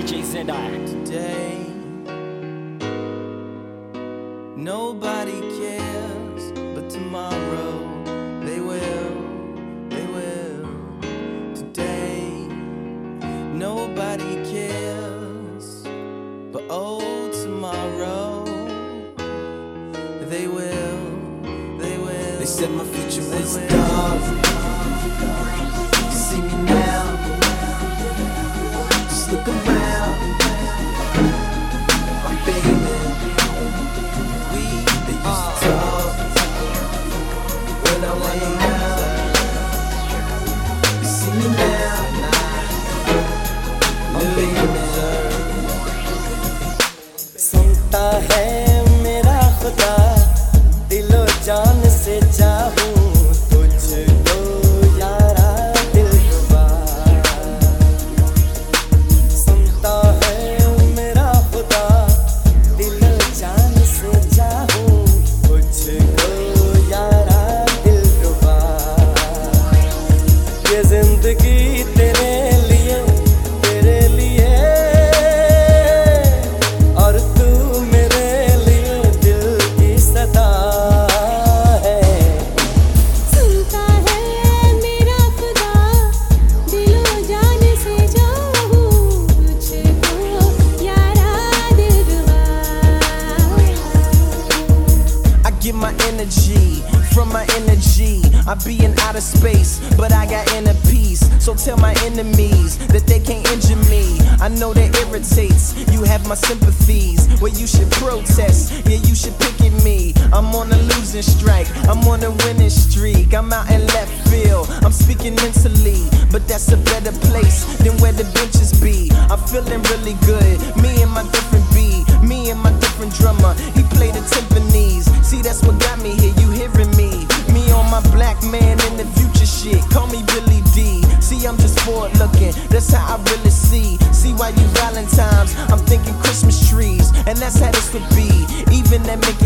DJ Zedai. Today, nobody cares, but tomorrow they will. Today, nobody cares, but oh, tomorrow they will. They said my future was dark. See me now. Just look around. My baby, they used to talk when I went around. You see me now. My baby, सुनता है मेरा खुदा दिलो जान से चाहूं तुझको यारा दिलरुबा सुनता है मेरा खुदा दिलो जान से चाहूं तुझको यारा दिलरुबा ये जिंदगी तेरे लिए और तू मेरे लिए दिल की सदा है सुनता है मेरा खुदा दिलो जान से चाहूं तुझको यारा दिलरुबा I get my energy from my energy. I be in outer space, but I got inner peace. So tell my enemies that they can't injure me. I know that irritates. You have my sympathies. Well, you should protest. Yeah, you should pick at me. I'm on a losing strike. I'm on a winning streak. I'm out in left field. I'm speaking mentally, but that's a better place than where the benches be. I'm feeling really good. Me and my different beat. Me and my different drummer. He played the timpanis. See, that's what got me here. You hearing me? Me on my black man in the future shit. Call me Billy D. See, I'm just forward looking. That's how I really see. See why you Valentine's. I'm thinking Christmas trees, and that's how this would be. Even that make